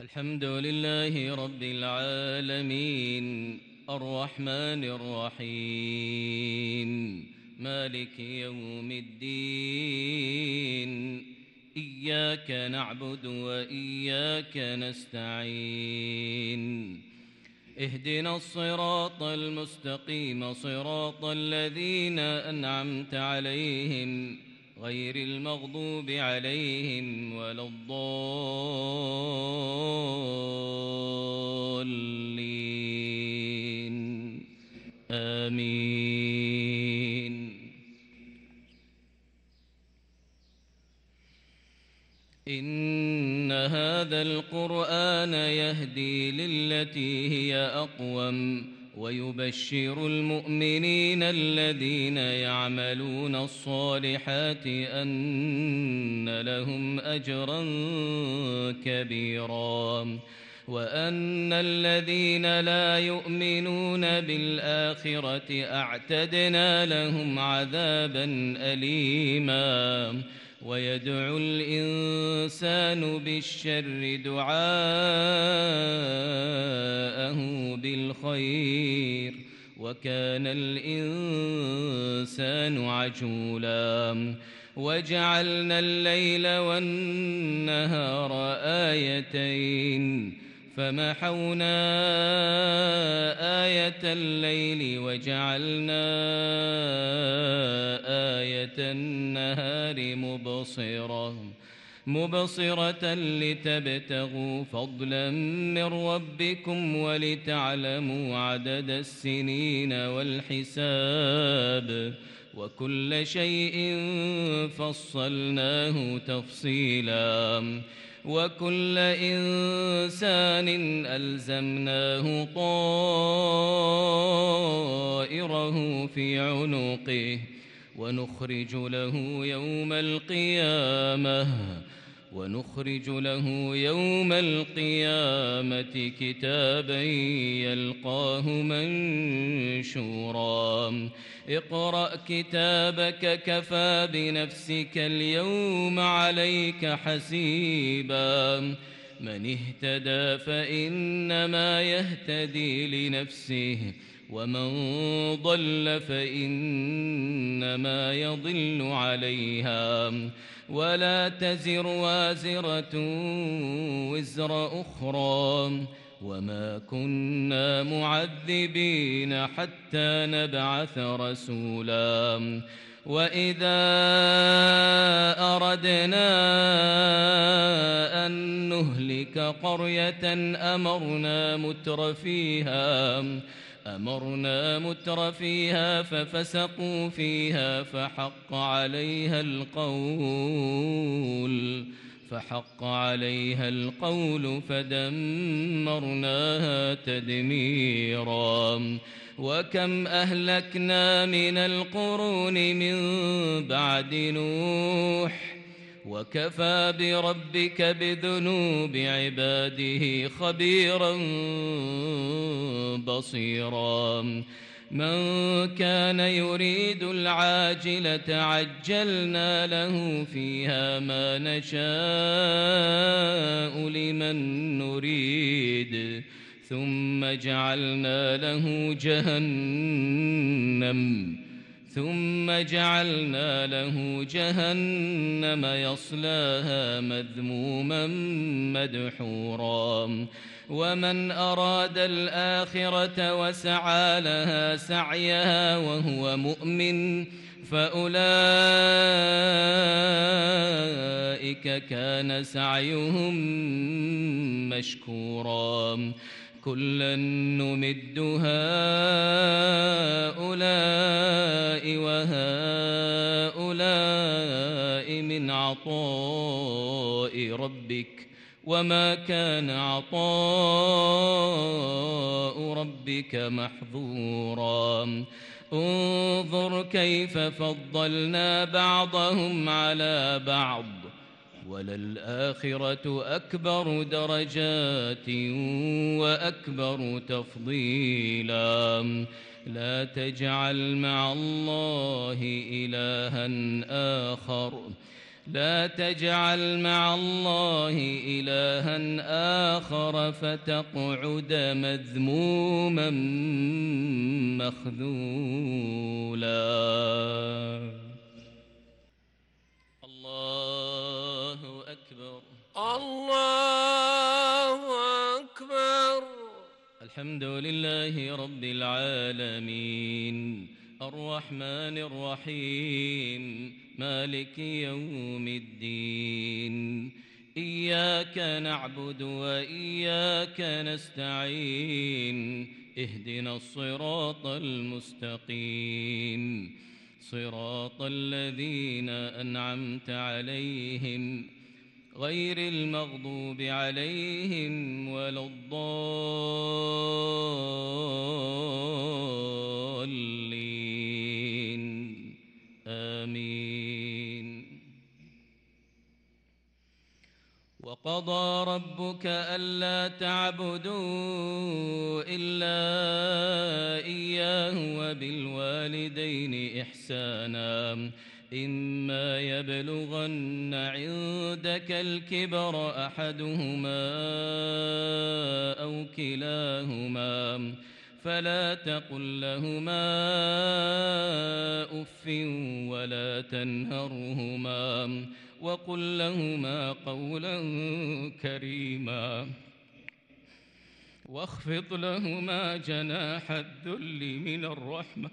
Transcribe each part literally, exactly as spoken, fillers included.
الحمد لله رب العالمين الرحمن الرحيم مالك يوم الدين إياك نعبد وإياك نستعين اهدنا الصراط المستقيم صراط الذين أنعمت عليهم غير المغضوب عليهم ولا الضالين آمين. إن هذا القرآن يهدي للتي هي أقوم ويبشر المؤمنين الذين يعملون الصالحات أن لهم أجرا كبيرا وأن الذين لا يؤمنون بالآخرة أعتدنا لهم عذابا أليما. ويدعو الإنسان بالشر دعاءه بالخير وكان الإنسان عجولا. وجعلنا الليل والنهار آيتين فمحونا آية الليل وجعلنا آية النهار مبصرة مبصرة لتبتغوا فضلا من ربكم ولتعلموا عدد السنين والحساب وكل شيء فصلناه تفصيلا. وكل إنسان ألزمناه طائره في عنقه ونخرج له يوم القيامة ونخرج له يوم القيامة كتابا يلقاه منشورا. اقرأ كتابك كفى بنفسك اليوم عليك حسيبا. من اهتدى فإنما يهتدي لنفسه ومن ضل فإنما يضل عليها ولا تزر وازرة وزر أخرى وما كنا معذبين حتى نبعث رسولا. وإذا أردنا أن نهلك قرية أمرنا متر فيها أمرنا متر فيها ففسقوا فيها فحق عليها القول فحق عليها القول فدمرناها تدميرا. وكم أهلكنا من القرون من بعد نوح وكفى بربك بذنوب عباده خبيرا بصيرا. من كان يريد العاجلة عجلنا له فيها ما نشاء لمن نريد ثم جعلنا له جهنم ثم جعلنا له جهنم يصلاها مذموما مدحورا. ومن أراد الآخرة وسعى لها سعيها وهو مؤمن فأولئك كان سعيهم مشكورا. كلا نمد هؤلاء وهؤلاء من عطاء ربك وما كان عطاء ربك محظورا. انظر كيف فضلنا بعضهم على بعض وللآخرة أكبر درجات وأكبر تفضيلا. لا تجعل مع الله إلها آخر لا تجعل مع الله إلها آخر فتقعد مذموما مخذولا. الله أكبر. الله أكبر. الحمد لله رب العالمين الرحمن الرحيم مالك يوم الدين. إياك نعبد وإياك نستعين. اهدنا الصراط المستقيم صراط الذين أنعمت عليهم غير المغضوب عليهم ولا الضالين آمين. وقضى ربك ألا تعبدوا إلا إياه وبالوالدين إحسانا إما يبلغن عندك الكبر أحدهما أو كلاهما فلا تقل لهما أف ولا تنهرهما وقل لهما قولا كريما واخفض لهما جناح الذل من الرحمة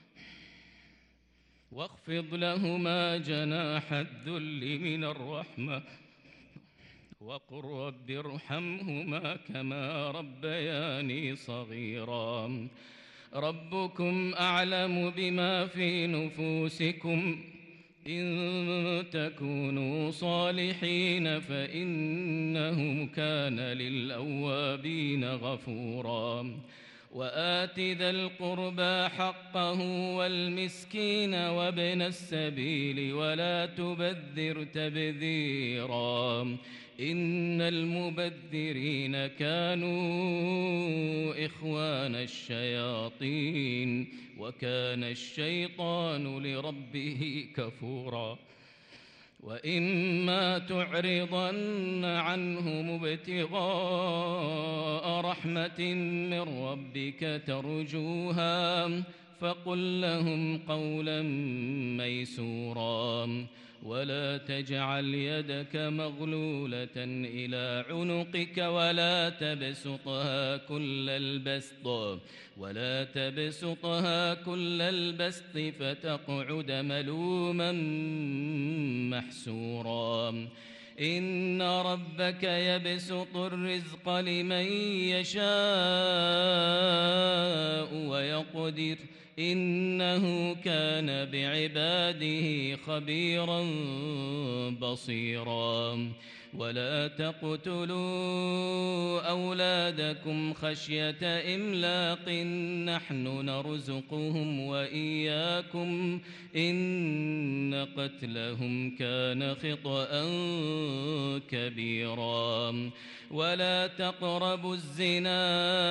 واخفض لهما جناح الذل من الرحمة وقل رب ارحمهما كما ربياني صغيرا. ربكم أعلم بما في نفوسكم إن تكونوا صالحين فإنه كان للأوابين غفورا. وآت ذا القربى حقه والمسكين وابن السبيل ولا تبذر تبذيرا إن المبذرين كانوا إخوان الشياطين وكان الشيطان لربه كفورا. وإما تعرضن عنهم ابتغاء رحمة من ربك ترجوها فقل لهم قولا ميسورا. ولا تجعل يدك مغلولة إلى عنقك ولا تبسطها كل البسط ولا تبسطها كل البسط فتقعد ملوما محسورا. إن ربك يبسط الرزق لمن يشاء ويقدر إنه كان بعباده خبيرا بصيرا. ولا تقتلوا أولادكم خشية إملاق نحن نرزقهم وإياكم إن قتلهم كان خطأ كبيرا. ولا تقربوا الزنا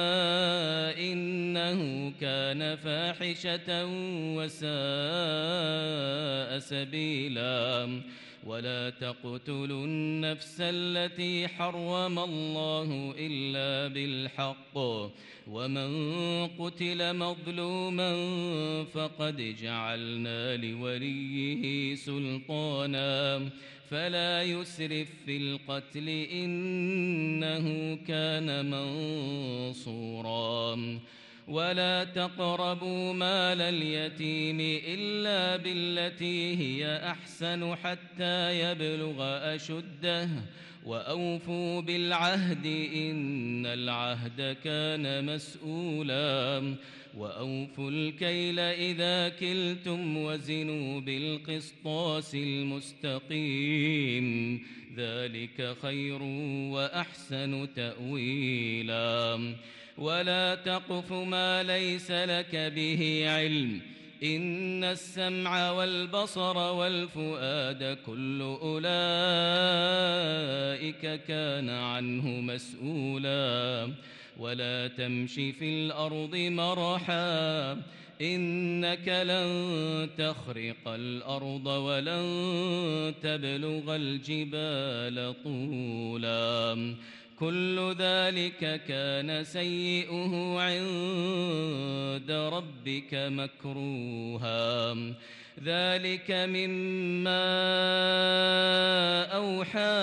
إنه كان فاحشة وساء سبيلا. ولا تقتلوا النفس التي حرم الله إلا بالحق ومن قتل مظلوما فقد جعلنا لوليه سلطانا فلا يسرف في القتل إنه كان منصورا. ولا تقربوا مال اليتيم إلا بالتي هي أحسن حتى يبلغ أشده وأوفوا بالعهد إن العهد كان مسؤولا. وأوفوا الكيل إذا كلتم وزنوا بالقسطاس المستقيم ذلك خير وأحسن تأويلا. ولا تقف ما ليس لك به علم إن السمع والبصر والفؤاد كل أولئك كان عنه مسؤولا. ولا تمش في الأرض مرحا إنك لن تخرق الأرض ولن تبلغ الجبال طولا كل ذلك كان سيئه عند ربك مكروها ذلك مما أوحى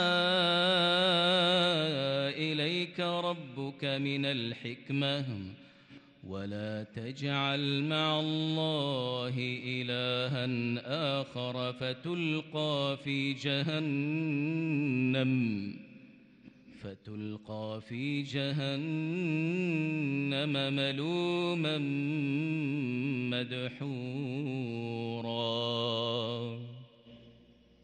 إليك ربك من الحكمة ولا تجعل مع الله إلها آخر فتلقى في جهنم فتلقى في جهنم ملوما مدحورا